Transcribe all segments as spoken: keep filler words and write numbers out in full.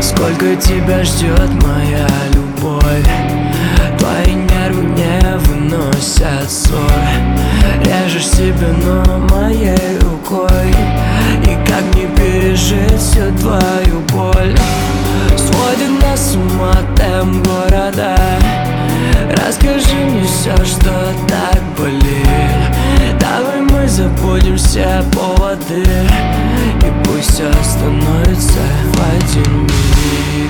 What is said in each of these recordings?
Сколько тебя ждет моя любовь? Твои нервы не выносят ссор. Режешь себя, но моей рукой. И как не пережить всю твою боль? Сводит нас с ума темп города. Расскажи мне все, что так болит. Давай мы забудем все поводы, и пусть все становится в один миг.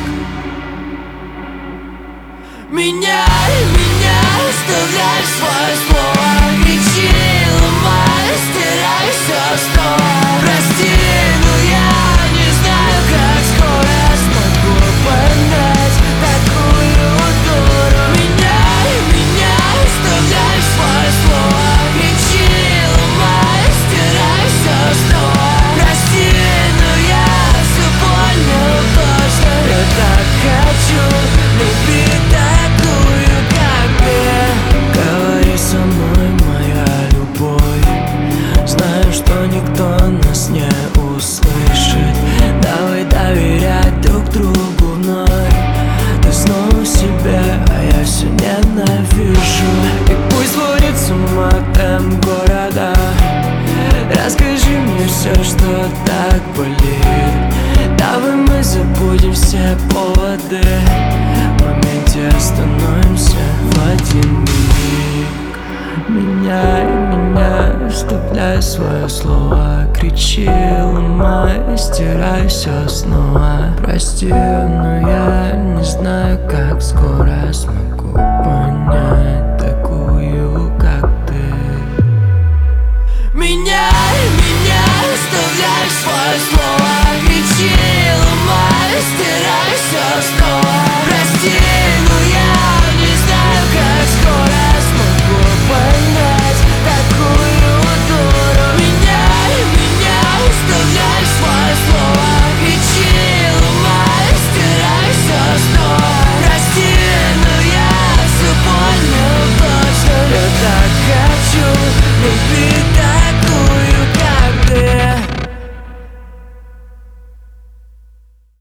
Меняй меня, оставляй свое слово. Кричи, ломай, стирай все снова. Прости, но я не знаю, как скоро смогу понять такую дуру. Меняй меня, оставляй свое слово. Кричи, ломай, стирай все снова. Прости, но я все понял точно. Я так хочу любить такую, как ты. Говори со мной, моя любовь. Знаю, что никто нас не услышит. Давай доверять друг другу вновь. Ты снова себе, а я все ненавижу. И пусть сводит с ума темп города. Расскажи мне все, что так болит. Давай мы забудем все поводы. В моменте остановимся в один миг. Меняй меня, вставляй свое слово. Кричи, ломай, стирай все снова. Прости, но я не знаю, как скоро смогу понять такую, как ты. Меняй